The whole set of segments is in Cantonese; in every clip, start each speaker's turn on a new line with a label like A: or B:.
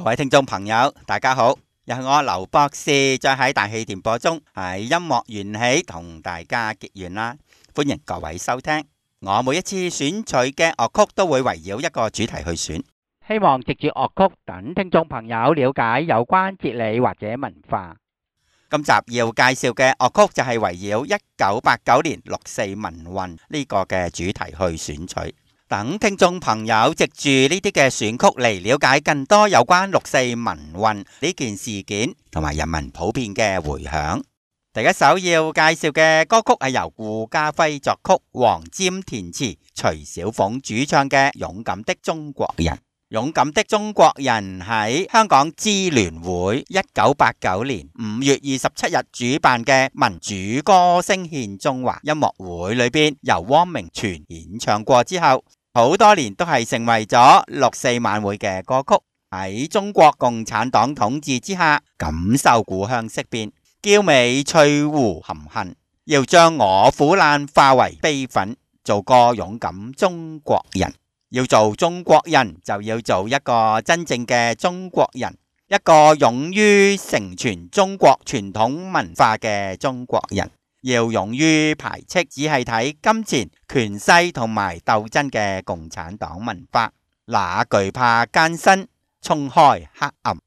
A: 位聽眾朋友，大家好，又係我劉博士，再喺大氣電波中喺音樂緣起同大家結緣啦，歡迎各位收聽。我每一次選取嘅樂曲都會圍繞一個主題去選，
B: 希望藉住樂曲等聽眾朋友了解有關哲理或者文化。
A: 今集要介紹嘅樂曲就係圍繞1989年六四民運呢個嘅主題去選取。等聽眾朋友藉住呢啲嘅選曲嚟了解更多有關六四民運呢件事件同埋人民普遍嘅回響。第一首要介紹嘅歌曲係由顧嘉輝作曲、黃霑填詞、徐小鳳主唱嘅《勇敢的中國人》。《勇敢的中國人》喺香港支聯會1989年5月27日主辦嘅民主歌聲獻中華音樂會裏邊，由汪明荃演唱過之後，好多年都係成為咗六四晚會嘅歌曲。喺中國共產黨統治之下，感受故鄉色變，嬌美翠湖含恨，要將我苦難化為悲憤，做個勇敢中國人。要做中國人，就要做一個真正嘅中國人，一個勇於承傳中國傳統文化嘅中國人。要勇於排斥只係睇金錢、權勢同埋鬥爭嘅共產黨文化，那懼怕艱辛，衝開黑暗。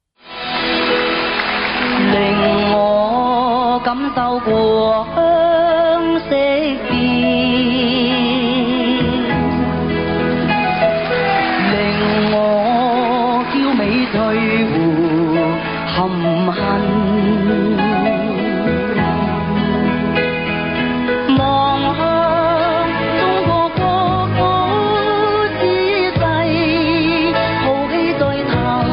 C: 令我感受過鄉色變，令我嬌美翠湖含恨，望向中國國土之勢，浩氣在騰，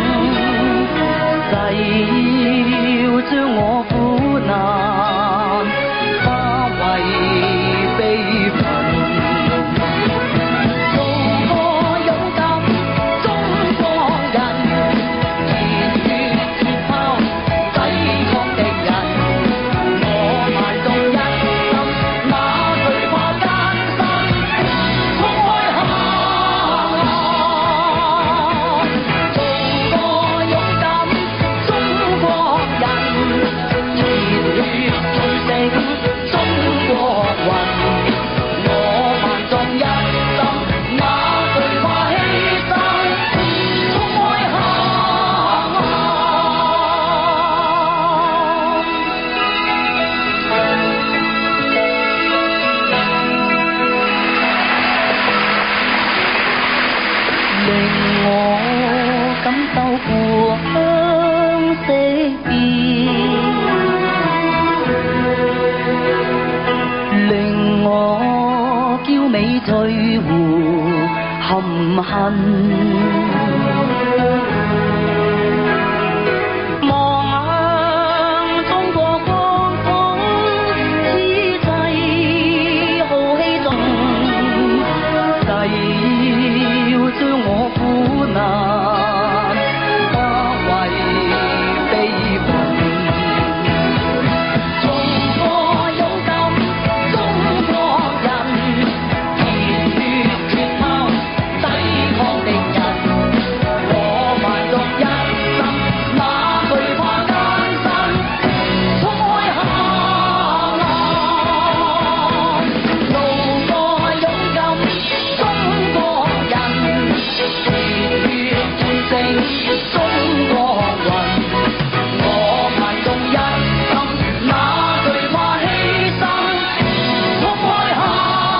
C: 誓要將我苦難化為悲憤，做個勇敢中國人，熱血鐵炮抵抗敵人，我萬眾一心，哪懼怕艱辛，衝開黑暗，做個勇敢中國人，熱血聚成中國魂，我萬眾一心，哪懼怕犧牲，衝開黑暗。令我感受故鄉色變，令我嬌美翠湖含恨，望向中國國土之際，浩氣縱，誓要將我苦難化為悲憤，做個勇敢中國人，熱血鐵炮抵抗敵人，我萬眾一心，哪懼怕艱辛，衝開黑暗，做個勇敢中國人，熱血聚成中國魂，我萬眾一心，哪懼怕犧牲，衝開黑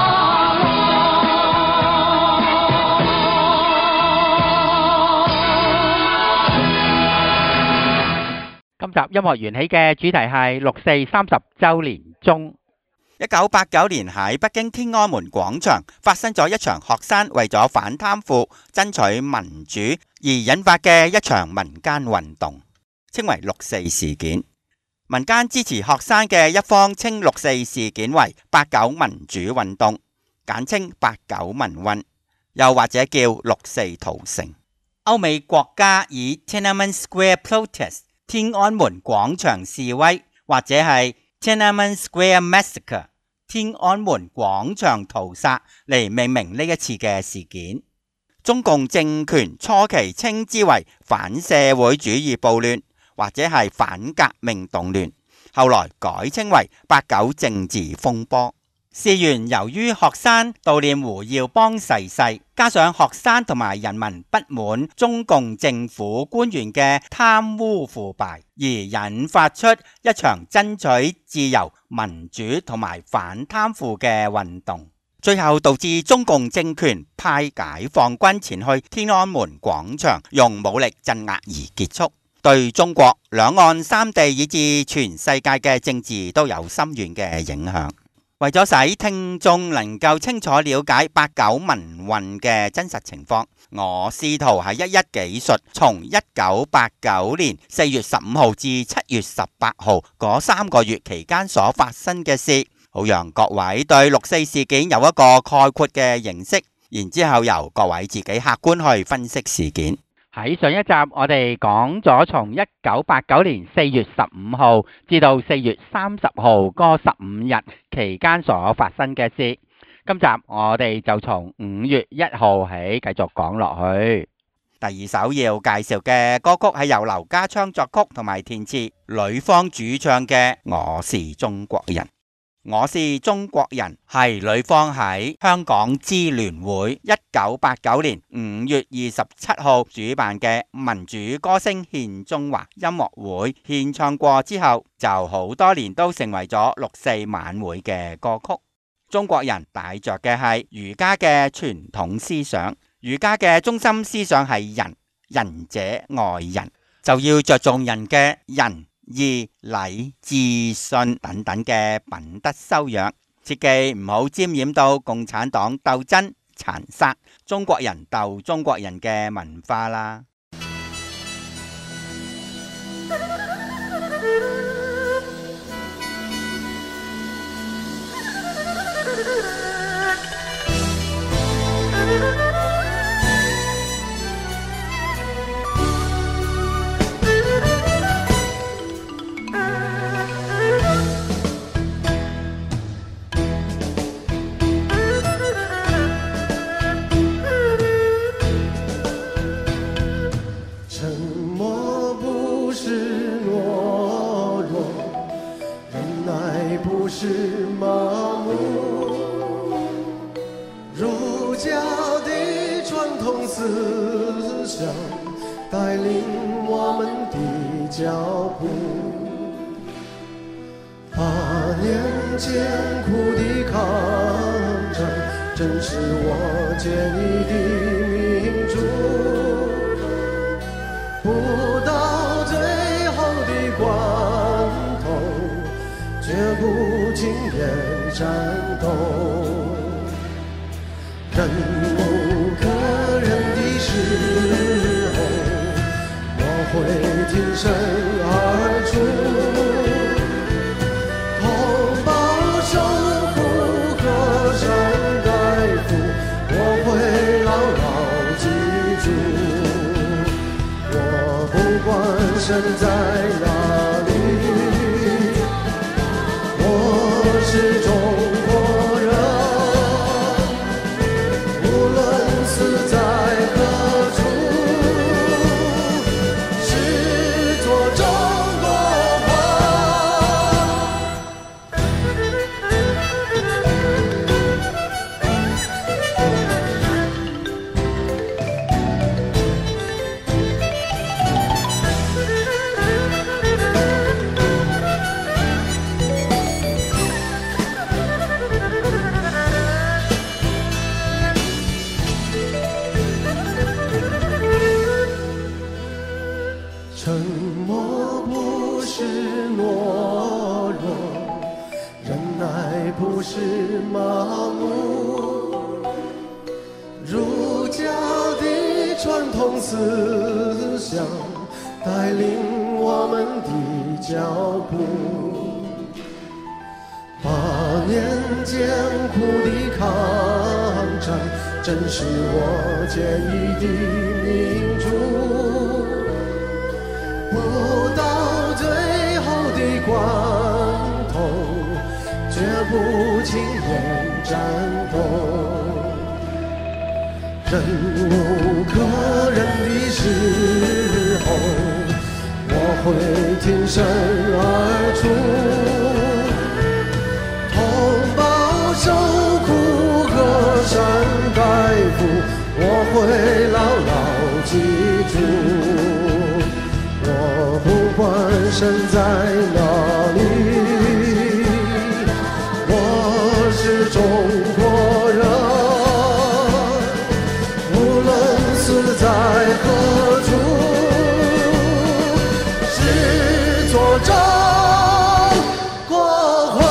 B: 今集音樂緣起嘅主題係六四30週年中。
A: 1989年喺北京天安門廣場發生咗一場學生為咗反貪腐、爭取民主而引發嘅一場民間運動，稱為六四事件。民間支持學生嘅一方稱六四事件為89民主運動，簡稱89民運，又或者叫六四屠城。歐美國家以 Tiananmen Square Protest 天安門廣場示威，或者係 Tiananmen Square Massacre 天安門廣場屠殺嚟命名呢一次嘅事件。 中共政權初期稱之為反社會主義暴亂或者係反革命動亂，後來改稱為89政治風波。事源由於學生悼念胡耀邦逝世，加上學生同埋人民不滿中共政府官員嘅貪污腐敗，而引發出一場爭取自由、民主同埋反貪腐嘅運動，最後導致中共政權派解放軍前去天安門廣場用武力鎮壓而結束，對中國、兩岸三地以至全世界嘅政治都有深遠嘅影響。為咗使聽眾能夠清楚了解89民運嘅真實情況，我試圖喺一一記述從1989年4月15號至7月18號嗰3個月期間所發生嘅事，好讓各位對六四事件有一個概括嘅認識，然之後由各位自己客觀去分析事件。
B: 喺上一集我哋講咗從1989年4月15號至到4月30號嗰15日期間所發生嘅事，今集我哋就從5月1號起繼續講落去。
A: 第二首要介紹嘅歌曲係由劉家昌作曲同埋填詞，呂方主唱嘅《我是中國人》。我是中國人係呂方喺香港支聯會1989年5月27號主辦嘅民主歌聲獻中華音樂會獻唱過之後，就好多年都成為咗六四晚會嘅歌曲。中國人帶着嘅係儒家嘅傳統思想，儒家嘅中心思想係仁，仁者愛人，就要着重人嘅仁、義、禮、智、信等等嘅品德修養，切記唔好沾染到共產黨鬥爭、殘殺中國人鬥中國人嘅文化啦。
D: 带领我们的脚步，8年艰苦的抗战，正是我建立的民主。不到最后的关头，绝不轻言战斗。忍无可忍的时候，会挺身而出，同胞守护河山代父，我会牢牢记住。我不管身在哪里，我是中国人，无论死在何处。沉默不是懦弱，忍耐不是麻木。儒家的传统思想带领我们的脚步，8年艰苦的抗战，正是我建立的民主。不到最后的关头，绝不轻言战斗。 忍无可忍的时候，我会挺身而出，同胞受苦河山代父，我会牢牢记住。我不管身在哪里，我是中国人，无论死在何处，是作战国魂。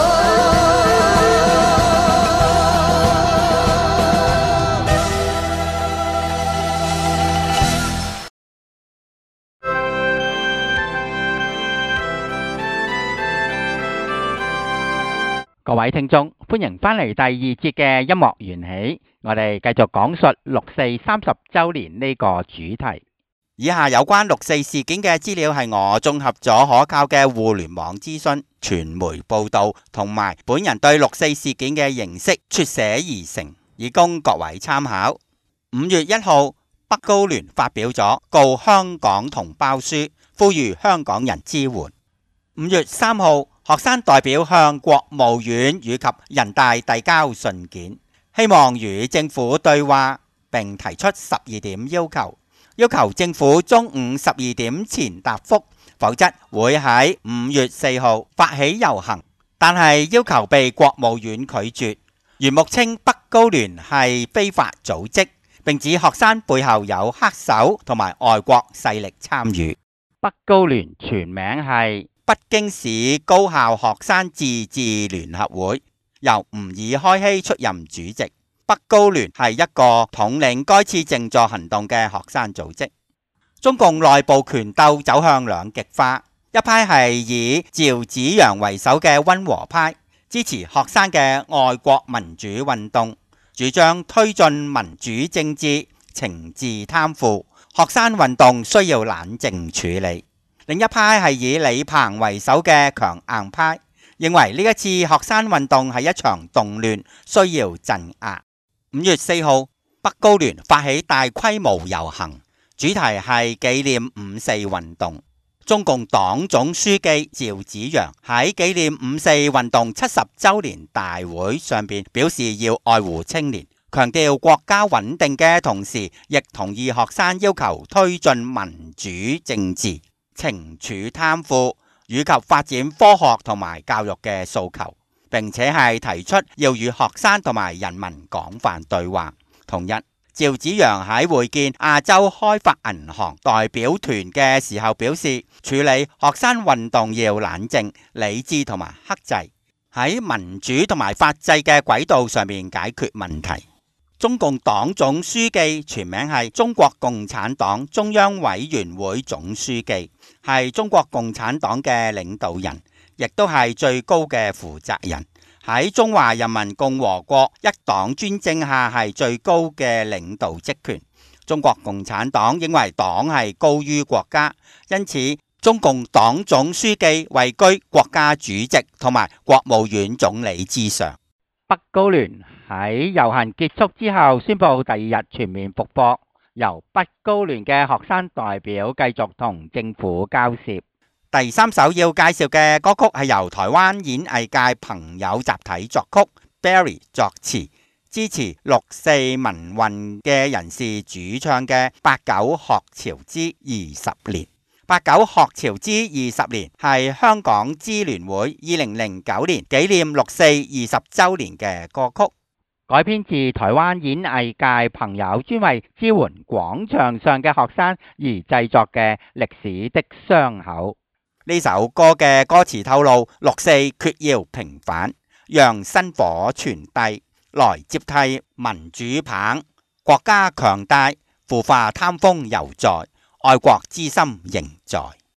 B: 各位聽眾，歡迎返嚟第二節嘅音樂緣起，我哋繼續講述六四30週年呢個主題。
A: 以下有關六四事件嘅資料係我綜合咗可靠嘅互聯網資訊、傳媒報導同埋本人對六四事件嘅認識撮寫而成，以供各位參考。5月1號，北高聯發表咗告香港同胞書，呼籲香港人支援。5月3號，學生代表向國務院以及人大遞交信件，希望與政府對話，並提出12點要求，要求政府中午12點前答覆，否則會喺5月4號發起遊行。但係要求被國務院拒絕。袁木稱北高聯係非法組織，並指學生背後有黑手同埋外國勢力參與。
B: 北高聯全名係
A: 北京市高校學生自治聯合會，由吾爾開希出任主席。北高聯係一個統領該次靜坐行動嘅學生組織。中共內部權鬥走向兩極化，一派係以趙紫陽為首嘅溫和派，支持學生嘅愛國民主運動，主張推進民主政治，懲治貪腐，學生運動需要冷靜處理。另一派係以李鵬為首嘅強硬派，認為呢一次學生運動係一場動亂，需要鎮壓。5月4號，北高聯發起大規模遊行，主題係紀念五四運動。中共黨總書記趙紫陽喺紀念五四運動70週年大會上邊表示要愛護青年，強調國家穩定嘅同時，亦同意學生要求推進民主政治、懲處貪腐以及發展科學同埋教育嘅訴求，並且係提出要與學生同埋人民廣泛對話。同日，趙紫陽喺會見亞洲開發銀行代表團嘅時候表示，處理學生運動要冷靜、理智同埋克制，喺民主同埋法制嘅軌道上面解決問題。中共黨總書記全名係中國共產黨中央委員會總書記，係中國共產黨嘅領導人，亦都係最高嘅負責人，喺中華人民共和國一黨專政下係最高嘅領導職權。中國共產黨認為黨係高於國家，因此中共黨總書記位居國家主席同埋國務院總理之上。
B: 北高聯喺遊行結束之後宣布第二日全面復課，由北高聯嘅學生代表繼續同政府交涉。
A: 第3首要介紹嘅歌曲係由台灣演藝界朋友集體作曲 ，Barry 作詞，支持6四民運嘅人士主唱嘅《89學潮之20年》。89學潮之20年係香港支聯會2009年紀念6四20週年嘅歌曲，
B: 改編自台灣演藝界朋友專為支援廣場上嘅學生而製作嘅歷史的傷口。
A: 呢首歌嘅歌詞透露6四決要平反，讓薪火傳遞，來接替民主棒，國家強大，腐化貪風猶在，愛國之心仍在。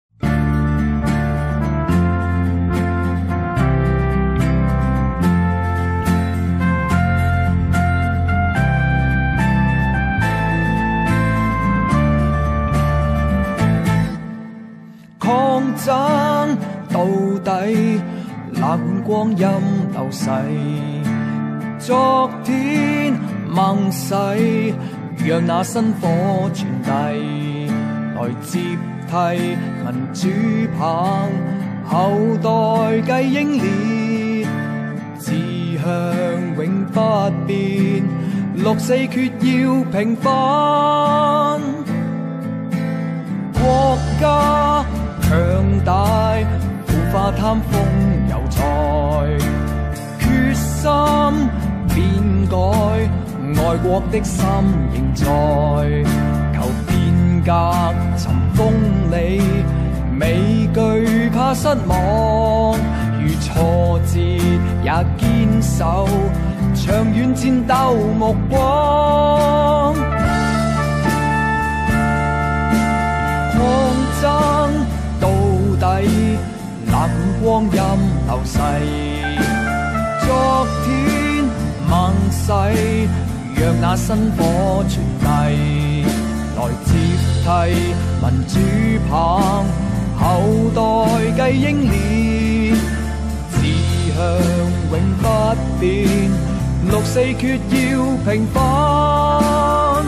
C: 抗爭到底，哪管光陰流逝，昨天盟誓，
E: 讓那薪火傳遞，來接替民主棒，後代繼英烈，志向永不變，六四決要平反，國家強大，腐化貪風有才，決心變改。愛國的心仍在，求變革尋公理，未懼怕失望，如挫折也堅守，長遠戰鬥目光。抗爭到底，冷光陰流逝，昨天盟誓。讓那薪火傳遞，來接替民主棒，後代繼英烈，志向永不變，六四決要平反。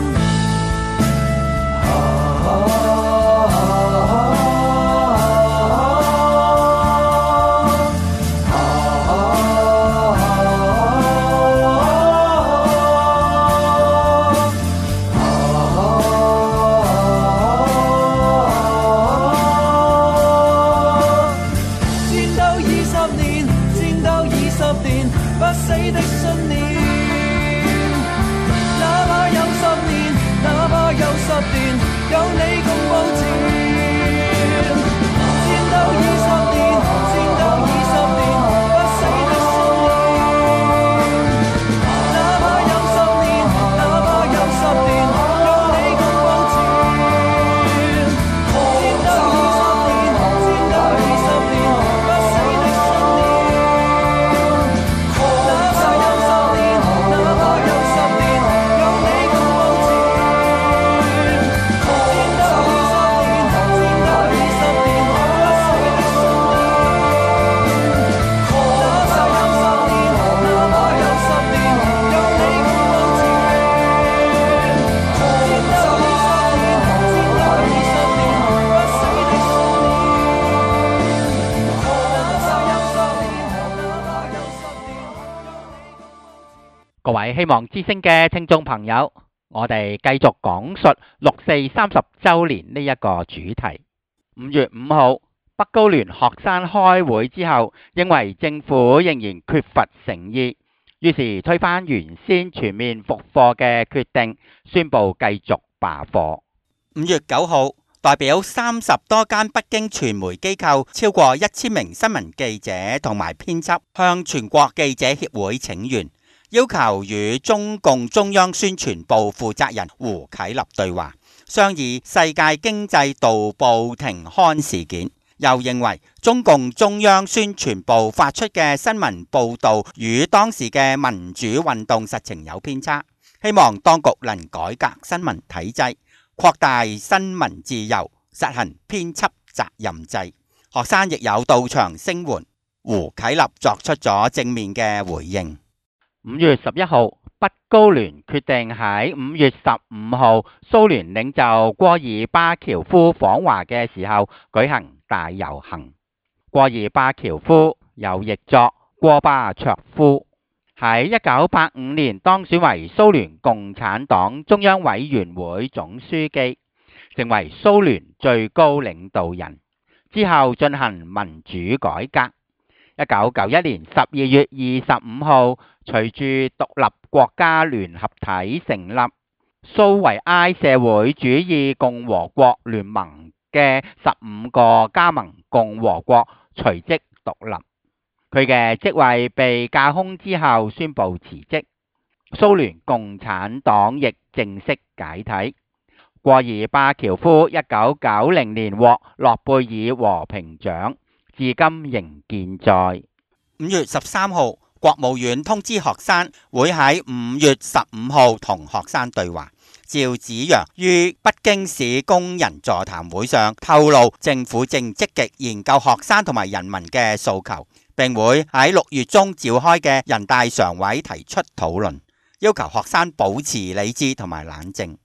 B: 各位希望之聲嘅聽眾朋友，我哋繼續講述六四30週年呢一個主題。5月5號，北高聯學生開會之後，認為政府仍然缺乏誠意，於是推翻原先全面復課嘅決定，宣布繼續罷課。
A: 5月9號，代表30多間北京傳媒機構超過1000名新聞記者同埋編輯，向全國記者協會請願，要求與中共中央宣傳部負責人胡啟立對話，商議世界經濟導報停刊事件。又認為中共中央宣傳部發出嘅新聞報導與當時嘅民主運動實情有偏差，希望當局能改革新聞體制，擴大新聞自由，實行編輯責任制。學生亦有到場聲援，胡啟立作出咗正面嘅回應。
B: 5月11號，北高聯決定喺5月15號蘇聯領袖戈爾巴喬夫訪華嘅時候舉行大遊行。戈爾巴喬夫又譯作戈巴卓夫，喺1985年當選為蘇聯共產黨中央委員會總書記，成為蘇聯最高領導人。之後進行民主改革。1991年12月25號，隨住獨立國家聯合體成立，蘇維埃社會主義共和國聯盟嘅15個加盟共和國隨即獨立。佢嘅職位被架空之後宣布辭職，蘇聯共產黨亦正式解體。戈爾巴喬夫1990年獲諾貝爾和平獎，至今仍健在。
A: 5月13號，國務院通知學生會喺5月15號同學生對話。趙紫陽於北京市工人座談會上透露，政府正積極研究學生同埋人民嘅訴求，並會喺6月中召開嘅人大常委提出討論，要求學生保持理智同埋冷靜。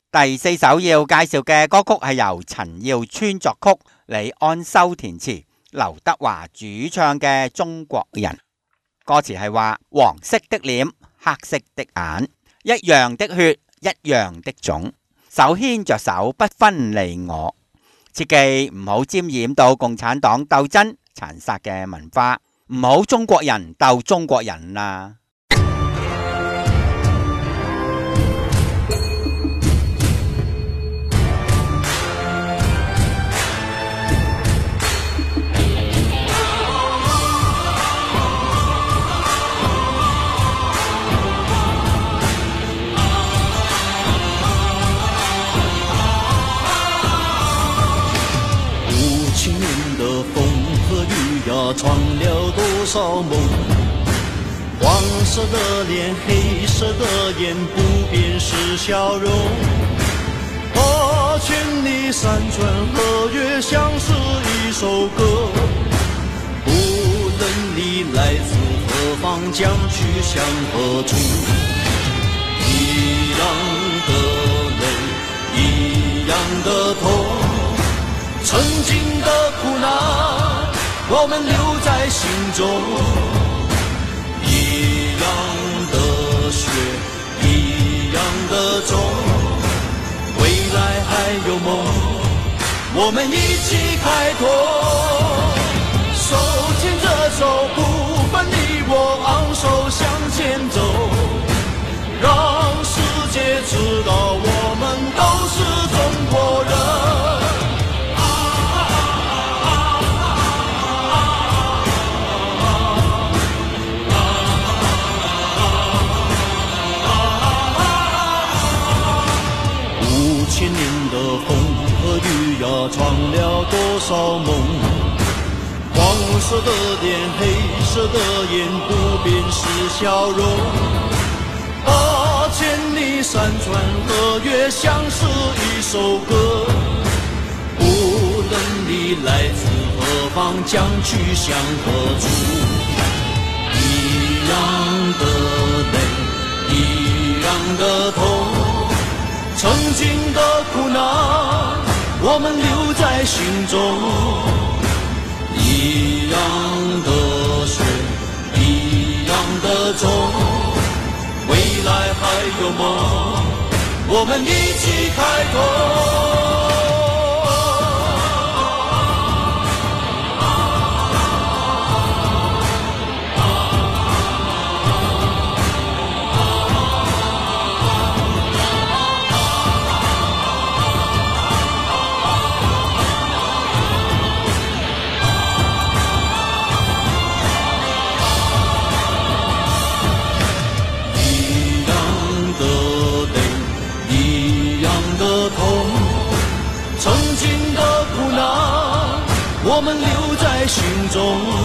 A: 第4首要介紹嘅歌曲係由陳耀川作曲，李安修填詞，劉德華主唱嘅《中國人》。歌詞係話：黃色的臉，黑色的眼，一樣的血，一樣的種，手牽着手，不分你我。切記唔好沾染到共產黨鬥爭殘殺嘅文化，唔好中國人鬥中國人啊！
F: 穿了多少夢，黃色的臉，黑色的眼，不變是笑容。和千里山川河岳像是一首歌，無論你來自何方，將去向何處。一樣的淚，一樣的痛，曾經的苦難我們留在心中，一樣的血，一樣的種，未來還有夢，我們一起開拓，手牽着手，不分你我，昂首向前走，讓世界知道我們都是中國人。千年的風和雨呀，穿了多少夢，黃色的臉，黑色的眼，不變是笑容。千里山川河岳像是一首歌，無論你來自何方，將去向何處。一樣的淚，一樣的痛，曾經的苦難我們留在心中，一樣的血，一樣的種，未來還有夢，我們一起開拓。我們留在心中，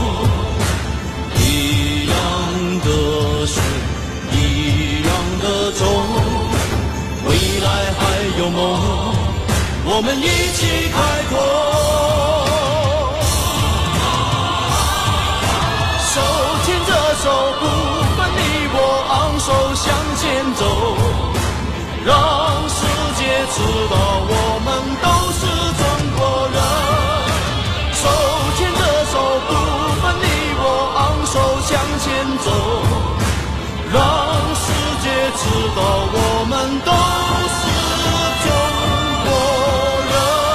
F: 一樣的血，一樣的種，未來還有夢，我們一起開拓，手牽着手，不分你我，昂首向前走，讓世界知道我們都是中國人。手牽着手，不分你我，昂首向前走，讓世界知道我們都是中國人。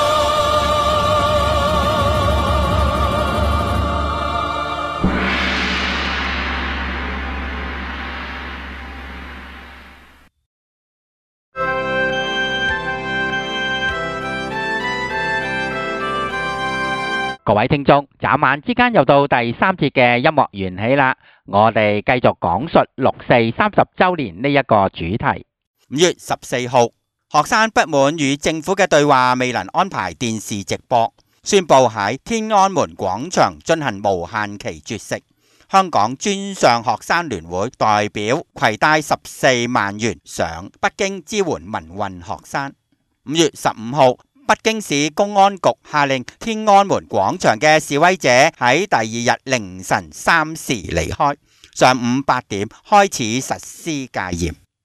B: 各位聽眾，眨眼之間又到第3節嘅音樂緣起啦，我哋繼續講述六四30週年呢一個主題。
A: 5月14號，學生不滿與政府嘅對話未能安排電視直播，宣布喺天安門廣場進行無限期絕食。香港專上學生聯會代表攜帶14萬元上北京支援民運學生。5月15號，北京市公安局下令天安門廣場嘅示威者喺第2日凌晨3時離開，上午8點開始實施戒嚴。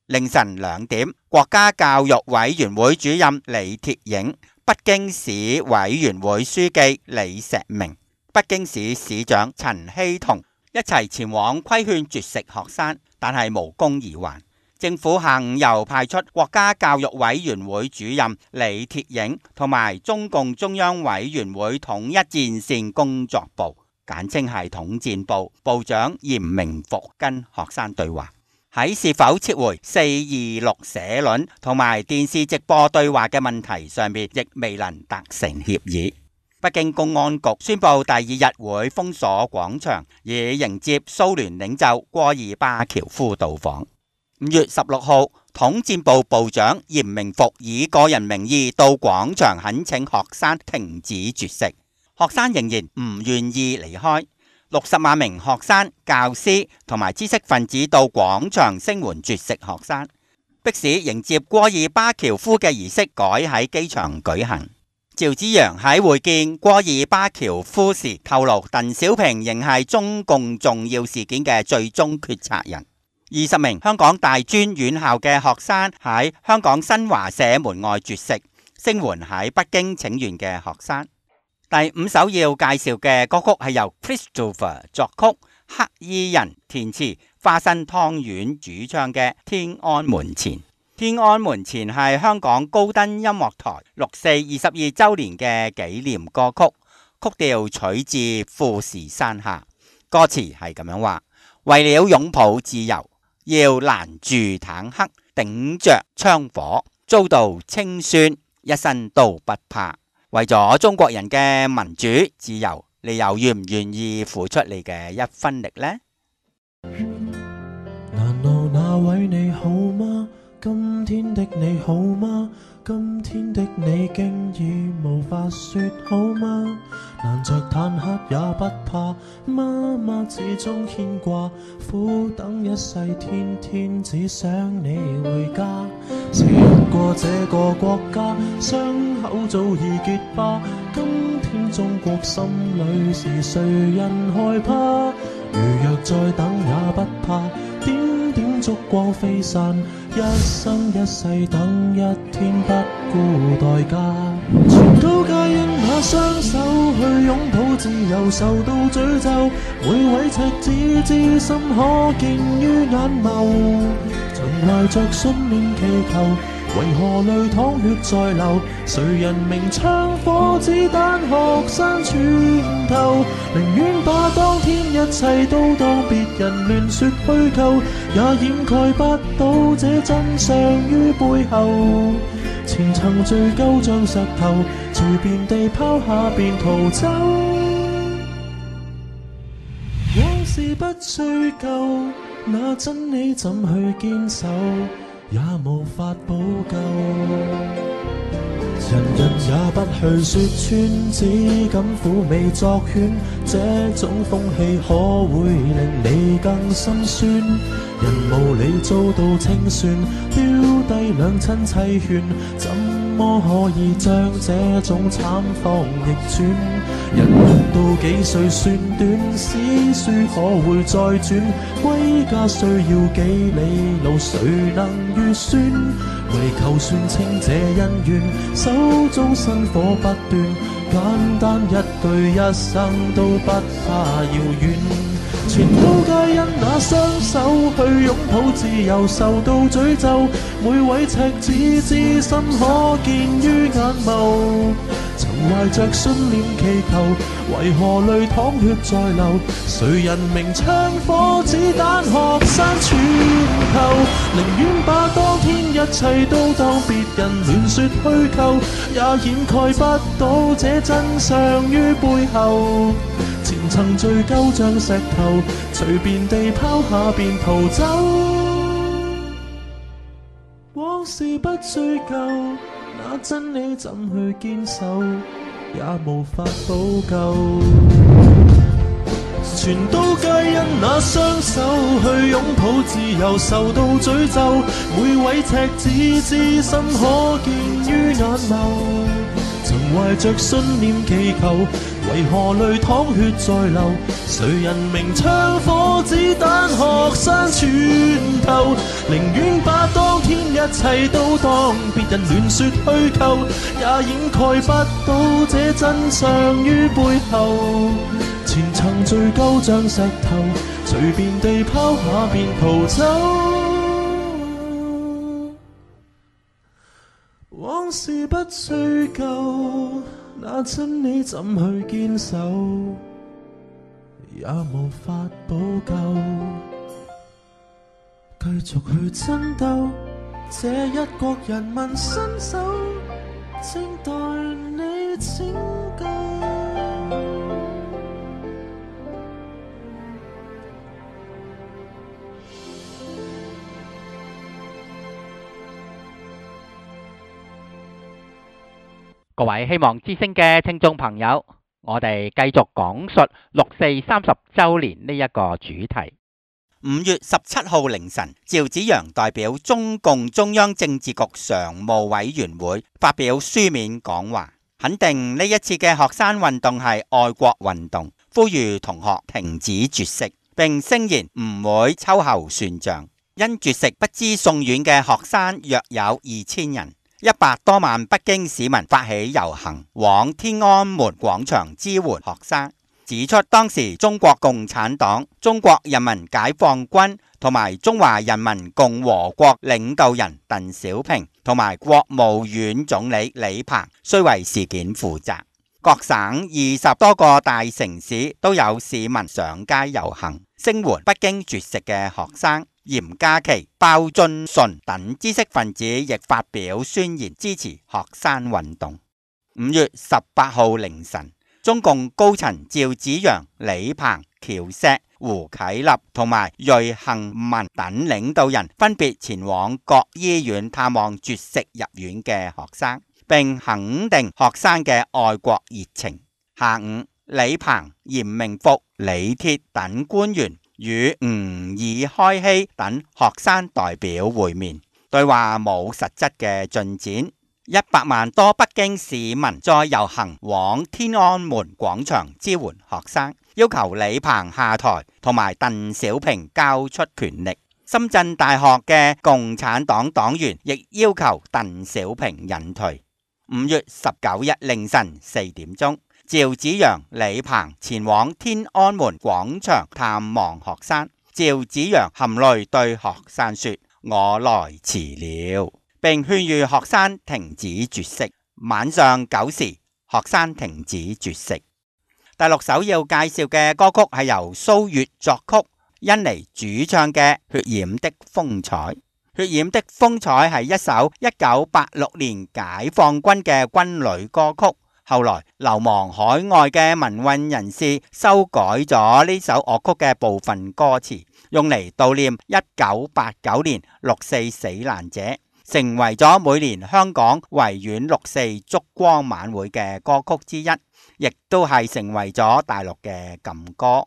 A: 凌晨2點，國家教育委員會主任李鐵映、北京市委員會書記李石明、北京市市長陳希同一齊前往規勸絕食學生，但係無功而還。政府下午又派出國家教育委員會主任李鐵映同埋中共中央委員會統一戰線工作部，簡稱係統戰部部長嚴明復跟學生對話，喺是否撤回426社論同埋電視直播對話嘅問題上面，亦未能達成協議。北京公安局宣布第2日會封鎖廣場，以迎接蘇聯領袖戈爾巴喬夫到訪。5月16號，統戰部部長嚴明復以個人名義到廣場懇請學生停止絕食，學生仍然唔願意離開。60萬名學生、教師同埋知識分子到廣場聲援絕食學生，迫使迎接戈爾巴喬夫嘅儀式改喺機場舉行。趙紫陽喺會見戈爾巴喬夫時透露，鄧小平仍係中共重要事件嘅最終決策人。20名香港大專院校嘅學生喺香港新華社門外絕食，聲援喺北京請願嘅學生。第5首要介紹嘅歌曲係由 Christopher 作曲，黑衣人填詞，花生湯圓主唱嘅《天安門前》。《天安門前》係香港高登音樂台6四22週年嘅紀念歌曲，曲調取自富士山下。歌詞係咁樣話：為了擁抱自由，要攔住坦克，頂着槍火，遭到清算，一身都不怕。為咗中國人嘅民主自由，你又願唔願意付出你嘅一分力呢？
G: 難道那位你好嗎？今天的你好嗎？今天的你竟已無法說好嗎？攔着坦克也不怕，媽媽始終牽掛，苦等一世，天天只想你回家。試過這個國家，傷口早已結疤，今天中國心裏是誰人害怕？如若再等也不怕，點點燭光飛散，一生一世等一天不顧代價。全都皆因那雙手去擁抱自由受到詛咒，每位赤子之心可見於眼眸，曾懷着信念祈求，為何淚淌血在流？誰人明槍火子彈學生穿透？寧願把當天一切都當別人亂說虛構，也掩蓋不到這真相於背後。前塵聚舊像石頭，隨便地拋下便逃走。往事不追究，那真理怎去堅守？也無法補救，人人也不去說穿，只敢苦味作勸。這種風氣可會令你更心酸？人無理遭到清算，丟低兩親妻眷，怎麼可以將這種慘況逆轉？人活到幾歲算短，史書可會再轉？歸家需要幾里路，誰能預算？為求算清這恩怨，手中薪火不斷，簡單一句一生都不怕遙遠。全都皆因那雙手去擁抱自由受到詛咒，每位赤子之心可見於眼眸。曾懷着信念祈求，為何淚淌血在流？誰人明槍火子彈學生穿透？寧願把當天一切都當別人亂說虛構，也掩蓋不到這真相於背後。前塵聚舊像石頭，隨便地拋下便逃走。往事不追究，那真理怎去堅守？也無法補救。全都皆因那雙手去擁抱自由受到詛咒，每位赤子之心可見於眼眸。曾懷着信念祈求， 為何淚淌血在流？誰人明槍火子彈學生穿透？寧願把當天一切都當別人亂說虛構，也掩蓋不到這真相於背後。前層罪疚像石頭，隨便地拋下便逃走。往事不追究，那真理怎去堅守，也無法補救。繼續去爭鬥，這一國人民伸手，正待你拯救。
B: 各位希望之聲嘅聽眾朋友，我哋繼續講述六四30週年呢一個主題。
A: 5月17號凌晨，趙紫陽代表中共中央政治局常務委員會發表書面講話，肯定呢一次嘅學生運動係愛國運動，呼籲同學停止絕食，並聲言唔會秋後算賬。因絕食不知送院嘅學生約有2000人。100多萬北京市民發起遊行，往天安門廣場支援學生，指出當時中國共產黨、中國人民解放軍同埋中華人民共和國領導人鄧小平同埋國務院總理李鵬須為事件負責。各省20多個大城市都有市民上街遊行，聲援北京絕食嘅學生。嚴家琪、鮑俊順等知識分子亦發表宣言支持學生運動。5月18號凌晨，中共高層趙紫陽、李鵬、喬石、胡啟立同埋芮杏民等領導人分別前往各醫院探望絕食入院嘅學生，並肯定學生嘅愛國熱情。下午，李鵬、嚴明福、李鐵等官員與吾爾開希等學生代表會面，對話冇實質嘅進展。100萬多北京市民再遊行往天安門廣場支援學生，要求李鵬下台同埋鄧小平交出權力。深圳大學嘅共產黨黨員亦要求鄧小平引退。5月19日凌晨4點鐘，趙紫陽、李鵬前往天安門廣場探望學生。趙紫陽含淚對學生說：我來遲了，並勸喻學生停止絕食。晚上9時，學生停止絕食。第6首要介紹嘅歌曲係由蘇芮作曲、甄妮主唱嘅《血染的風采》。《血染的風采》係一首1986年解放軍嘅軍旅歌曲，後來流亡海外嘅民運人士修改咗呢首樂曲嘅部分歌詞，用嚟悼念1989年6四死難者，成為咗每年香港維園6四燭光晚會嘅歌曲之一，亦都係成為咗大陸嘅禁歌。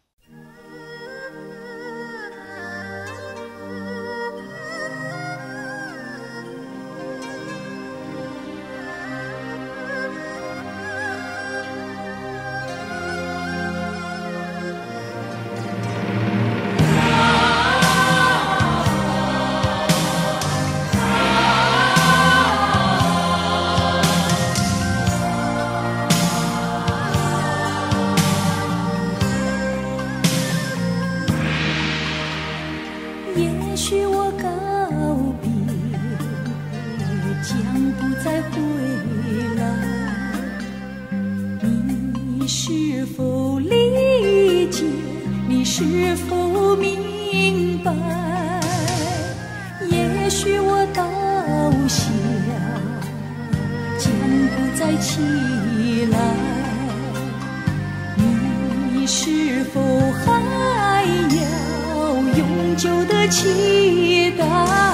H: 也許我告別將不再回來，你是否理解？你是否明白？也許我倒下將不再起來，你是否還要永久的期待？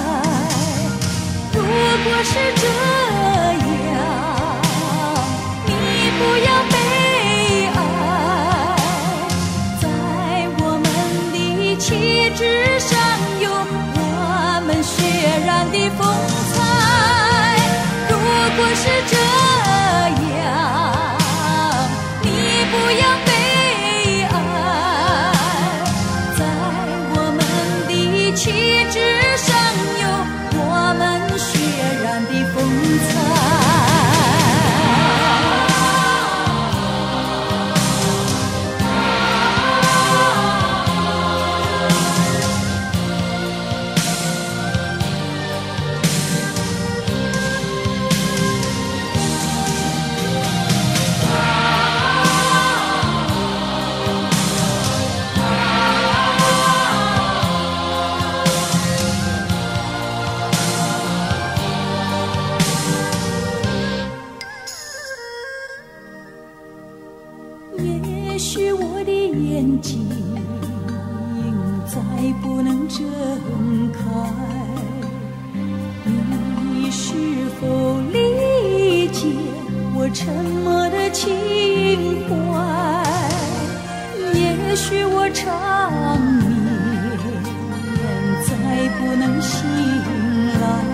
H: 如果是這樣，你不要悲哀，在我們的旗幟上有我們血染的風采。如果是這樣，你不要沉默的情怀，也许我长眠再不能醒来，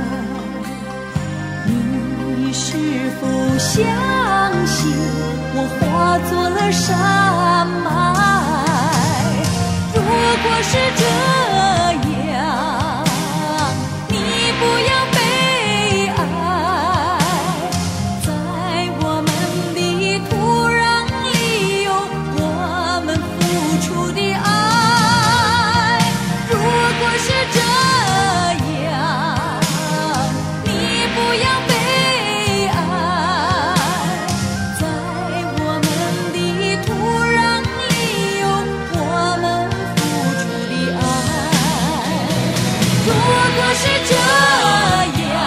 H: 你是否相信我化作了山脉？如果是这样，你不要悲哀，在我们的土壤里有我们付出的爱。如果是这样，你不要悲哀，在我们的土壤里有我们付出的爱。如果是这样，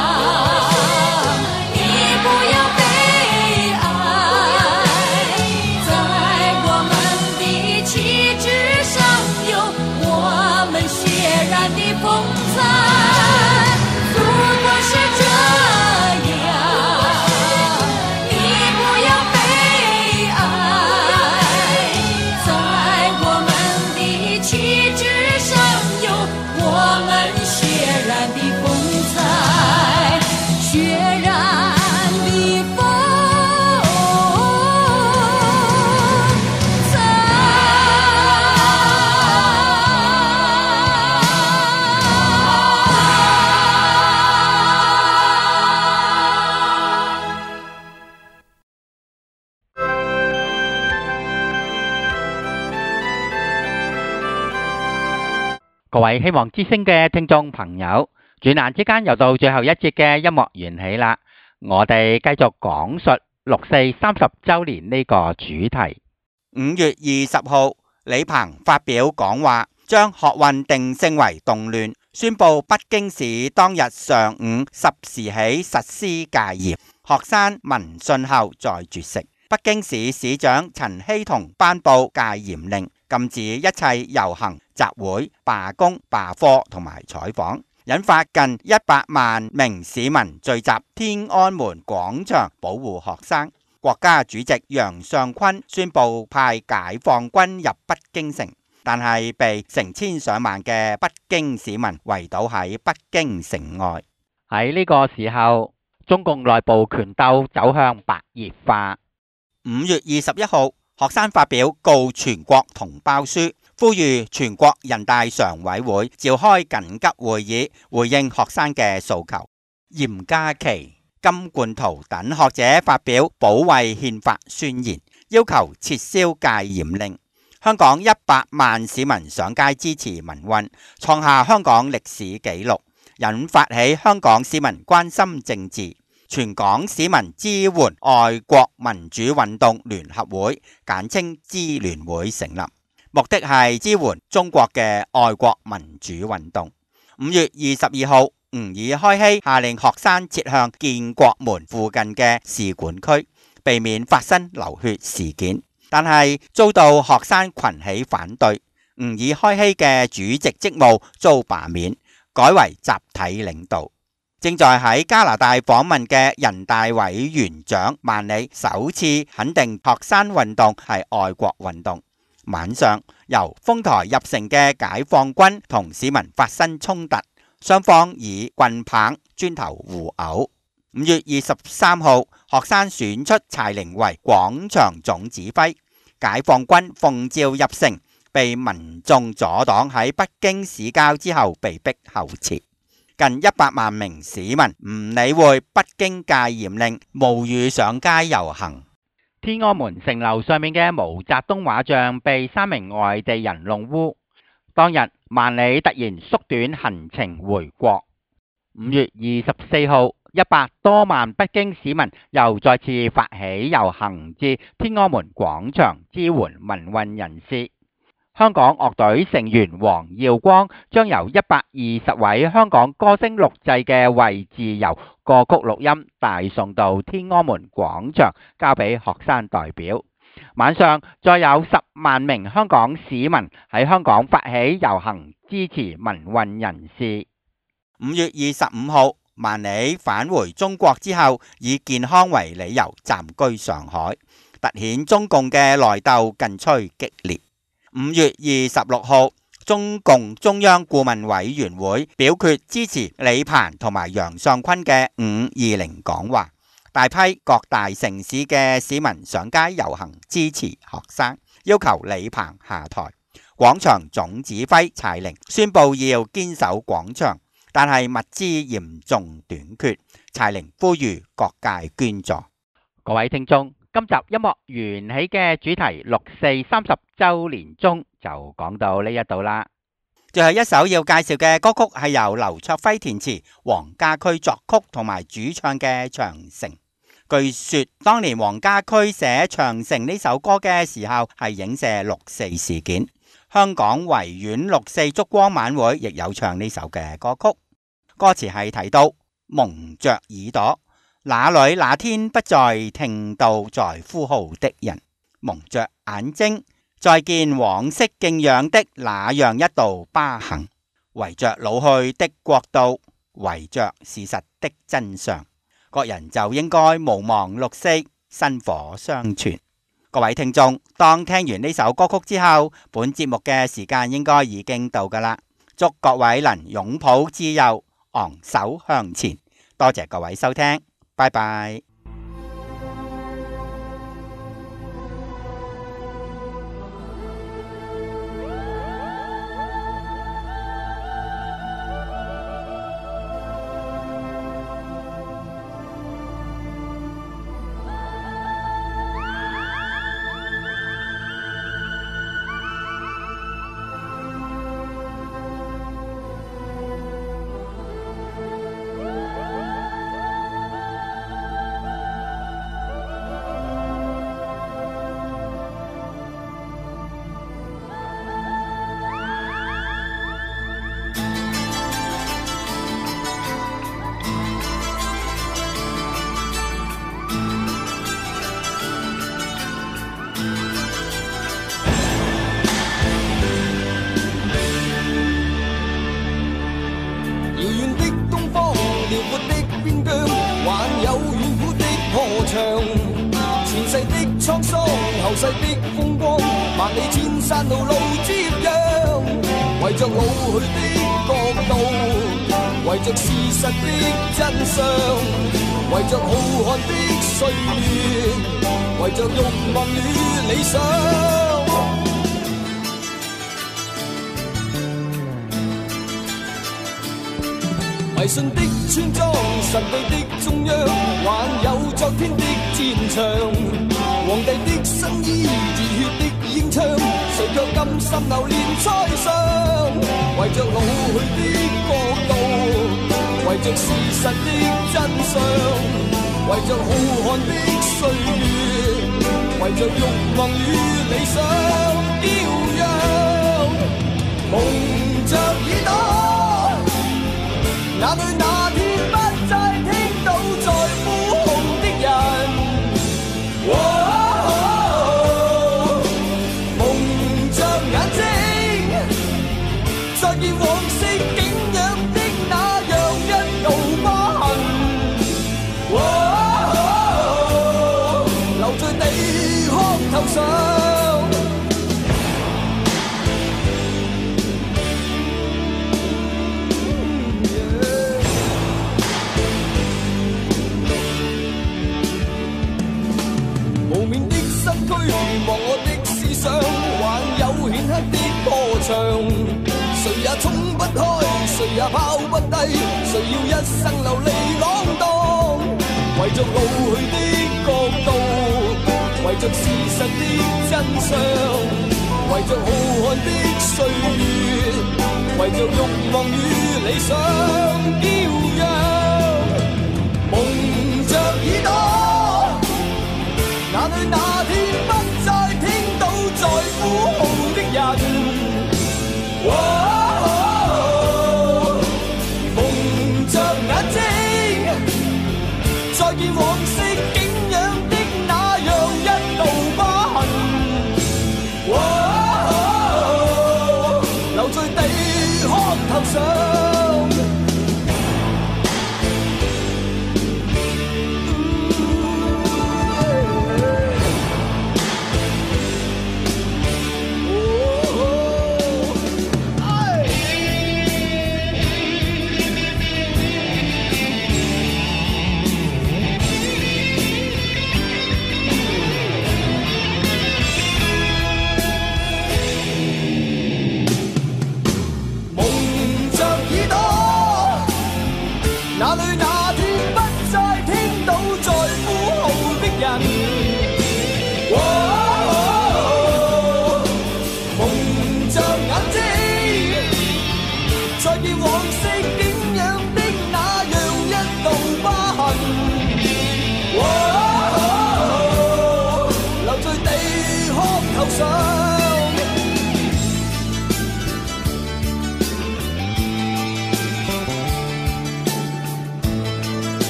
H: 你不要悲哀，在我们的旗帜上有我们血染的风采。如果是这样，你不要悲哀，在我们的旗帜上有我们血染的风采，血染的风
B: 各位希望之聲嘅聽眾朋友，轉眼之間又到最後一節嘅音樂緣起啦。我哋繼續講述6·4 30週年呢個主題。
A: 5月20號，李鵬發表講話，將學運定性為動亂，宣布北京市當日上午10時起實施戒嚴，學生聞訊後再絕食。北京市市長陳希同頒布戒嚴令，禁止一切遊行、集會、罷工、罷課同埋採訪，引發近100萬名市民聚集天安門廣場保護學生。國家主席楊尚昆宣布派解放軍入北京城，但係被成千上萬嘅北京市民圍堵喺北京城外。
B: 喺呢個時候，中共內部權鬥走向白熱化。
A: 5月21號，學生發表告全國同胞書，呼籲全國人大常委會召開緊急會議，回應學生嘅訴求。嚴家琪、金冠圖等學者發表保衛憲法宣言，要求撤銷戒嚴令。香港100萬市民上街支持民運，創下香港歷史紀錄，引發起香港市民關心政治。全港市民支援愛國民主運動聯合會，簡稱支聯會成立，目的係支援中國嘅愛國民主運動。5月22號，吾爾開希下令學生撤向建國門附近嘅使館區，避免發生流血事件，但係遭到學生群起反對，吾爾開希嘅主席職務遭罷免，改為集體領導。正在喺加拿大訪問嘅人大委員長萬里首次肯定學生運動係愛國運動。晚上，由豐台入城嘅解放軍同市民發生衝突，雙方以棍棒、磚頭互毆。5月23號，學生選出柴玲為廣場總指揮，解放軍奉召入城，被民眾阻擋喺北京市郊之後被逼後撤。近100萬名市民唔理會北京戒嚴令，冒雨上街遊行。
B: 天安門城樓上面嘅毛澤東畫像被3名外地人弄污。當日萬里突然縮短行程回國。5月24號，100多萬北京市民又再次發起遊行至天安門廣場支援民運人士。香港樂隊成員黃耀光將由120位香港歌星錄製嘅《為自由》歌曲錄音帶送到天安門廣場，交俾學生代表。晚上再有10萬名香港市民喺香港發起遊行支持民運人士。
A: 5月25號， 萬里返回中國之後，以健康為理由暫居上海，凸顯中共嘅內鬥更趨激烈。5月26號，中共中央顧問委員會表決支持李鵬同埋楊尚昆嘅520講話，大批各大城市嘅市民上街遊行支持學生，要求李鵬下台。廣場總指揮柴玲宣布要堅守廣場，但係物資嚴重短缺，柴玲呼籲各界捐助。
B: 各位聽眾，今集音樂緣起嘅主題6·4 30週年中就講到呢一度啦。
A: 最後一首要介紹嘅歌曲係由劉卓輝填詞、黃家駒作曲同埋主唱嘅《長城》。據說當年黃家駒寫《長城》呢首歌嘅時候係影射6·4事件。香港維園6·4燭光晚會亦有唱呢首嘅歌曲，歌詞係提到蒙着耳朵，哪裏那天不再聽到在呼號的人，蒙着眼睛，再見往昔敬仰的那樣一道疤痕，圍着老去的國度，圍着事實的真相，各人就應該無忘6·4，薪火相傳。各位聽眾，當聽完呢首歌曲之後，本節目嘅時間應該已經到㗎喇。祝各位能擁抱自由，昂首向前。多謝各位收聽，拜拜。
E: 前世的滄桑，後世的風光，萬里千山路路接壤，為着老去的國度，為着事實的真相，為着浩瀚的歲月，為着慾望與理想。迷信的村莊，神秘的中央，還有昨天的戰場。皇帝的新衣，熱血的英槍，誰卻甘心流連塞上？為着老去的國度，為着事實的真相，為着浩瀚的歲月，為着慾望與理想飄揚，蒙着耳朵。哪裏那天不再聽到在呼號的人，蒙着眼睛，再見往昔景仰的那樣一道疤痕，留在地殼頭上。望我的思想，還有顯赫的歌唱，誰也衝不開，誰也拋不低，誰要一生流離浪蕩？為着老去的國度，為着事實的真相，為着浩瀚的歲月，為着慾望與理想飄揚，蒙着耳朵，哪裏那天不再聽到在呼號的人，蒙着眼睛，再見往昔景仰的那樣一道疤痕，留在地殼頭上。 到在呼號的人。